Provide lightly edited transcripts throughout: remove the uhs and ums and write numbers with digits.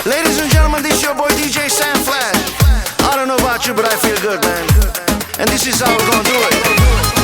Ladies and gentlemen, this is your boy DJ Sam Flash. I don't know about you, but I feel good, man. And this is how we're gonna do it.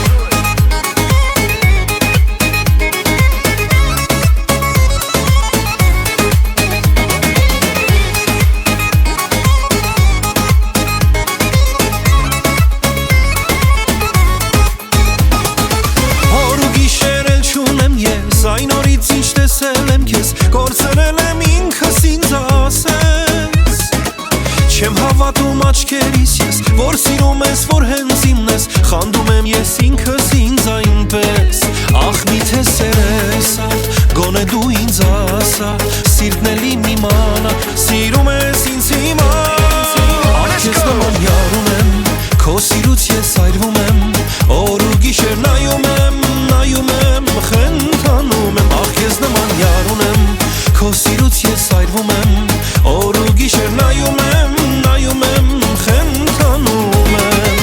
Այն օրից ինչ տեսել եմ քեզ, կորցրել եմ ինքս ինձ ասես Չեմ հավատում աչքերիս ես, որ սիրում ես, որ հենց իմն ես Խանդում եմ ես ինքս ինձ այնպես Ախ միթե սերես ա, գոնե դու ինձ ասա Սիրտն էլ իմ իմանա, սիրում ես ինձ հիմա Ախ ես նման յար ունեմ, քո սիրուց ես այրվում եմ Օր ու գիշեր նայում եմ, խենթանում եմ Ախ ես նման յար ունեմ, քո սիրուց ես այրվում եմ Օր ու գիշեր նայում եմ, խենթանում եմ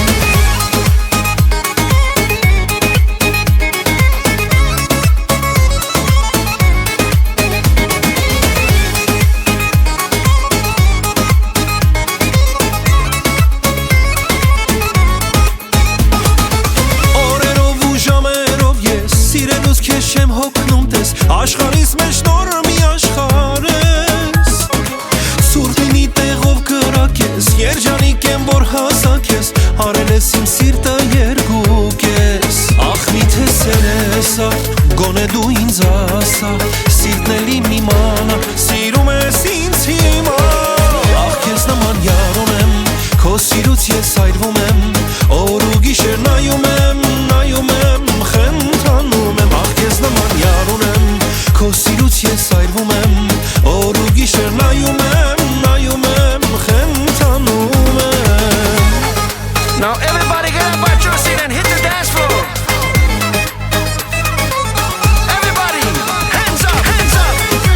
Չեմ հոգնում տես, աշխարհիս մեջ նոր մի աշխարհ ես Սուրբ մի տեղով կրակ ես, երջանիկ եմ, որ հասակ ես Արել ես իմ սիրտը երկուք ես Ախ միթե սերես ա, գոնե դու ինձ ասա Սիրտն էլ իմ իմանա, սիրում ես ինձ հիմա Ախ ես նման յար ունեմ, քո սիրուց ես այրվում եմ Օր ու գիշեր նայում եմ, խենթանում եմ Ախ ես նման յար ունեմ, քո սիրուց ես այրվում եմ Օր ու գիշեր նայում եմ, խենթանում եմ Now everybody get up out your seat and hit the dance floor. Everybody, hands up, hands up.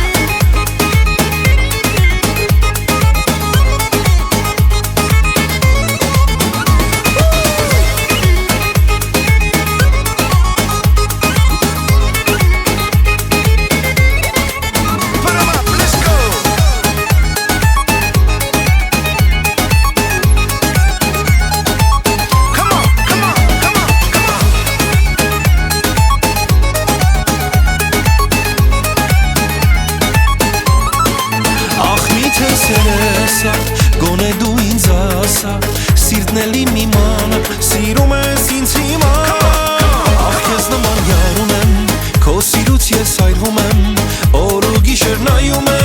Put 'em up, let's go. Come on, come on, come on, come on. Ախ միթե սերես ա, գոնե դու ինձ ասա Սիրտն էլ իմ իմանա, սիրում ես ինձ հիմա Ախ ես նման յար ունեմ, քո սիրուց ես այրվում եմ Օր ու գիշեր նայում